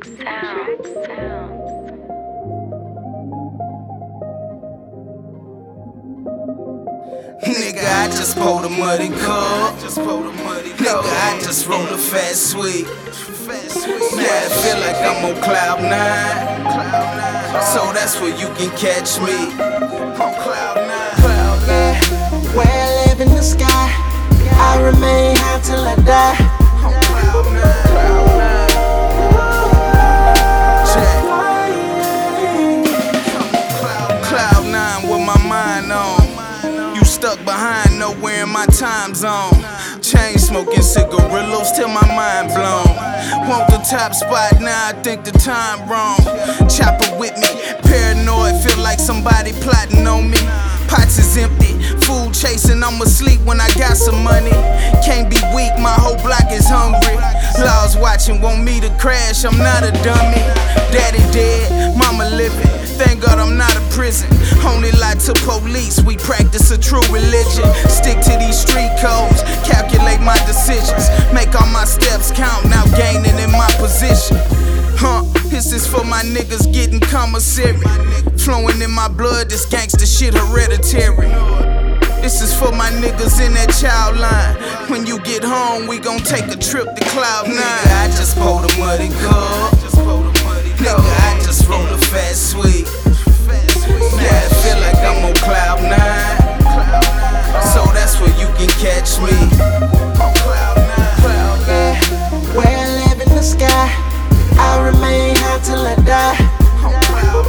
Nigga, I just pulled a muddy cup. Nigga, I just rolled a fat sweet. Yeah, I feel like I'm on cloud 9. So that's where you can catch me. On cloud 9. Yeah, where I live in the sky, I remain high till I die. On cloud 9. Cloud 9 with my mind on. You stuck behind nowhere in my time zone. Chain smoking cigarillos till my mind blown. Want the top spot, now I think the time wrong. Chopper with me, paranoid, feel like somebody plotting on me. Pots is empty, food chasing, I'm asleep when I got some money. Can't be weak, my whole block is hungry. Laws watching, want me to crash, I'm not a dummy. Daddy dead, mama living, thank God I'm not in prison. Only lie to police, we practice a true religion. Stick to these street codes, calculate my decisions. Make all my steps count, now gaining in my position. This is for my niggas getting commissary. Flowing in my blood, this gangsta shit hereditary. This is for my niggas in that child line. When you get home, we gon' take a trip to cloud 9. Nigga, I just pulled a muddy cup. Nigga, I just rolled a fat sweet. Yeah, I feel like I'm on cloud 9. So that's where you can catch me. On cloud 9. Yeah, where I live in the sky, I remain high till I die. On cloud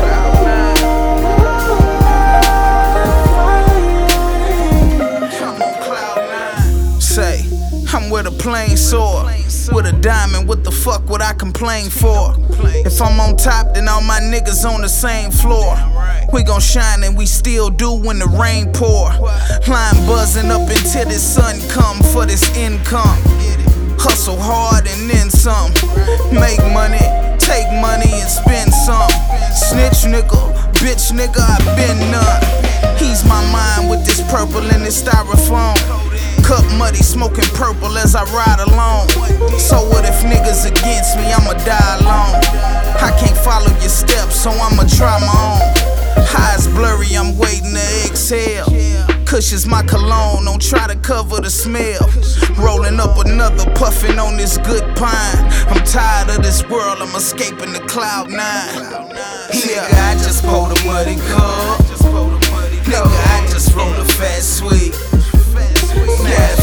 9. Come on, cloud 9. Say, I'm where the plane soar. With a diamond, what the fuck would I complain for? If I'm on top, then all my niggas on the same floor. We gon' shine and we still do when the rain pour. Line buzzing up until the sun come for this income. Hustle hard and then some. Make money, take money and spend some. Snitch nigga, bitch nigga, I been none. Ease my mind with this purple and this styrofoam. Cup muddy, smoking purple as I ride along. So what if niggas against me, I'ma die alone. I can't follow your steps, so I'ma try my own. Eyes blurry, I'm waiting to exhale. Kush is my cologne, don't try to cover the smell. Rolling up another, puffing on this good pine. I'm tired of this world, I'm escaping the cloud 9. Nigga, I just pulled a muddy cup. Nigga, I just rolled a fat sweet. Yeah,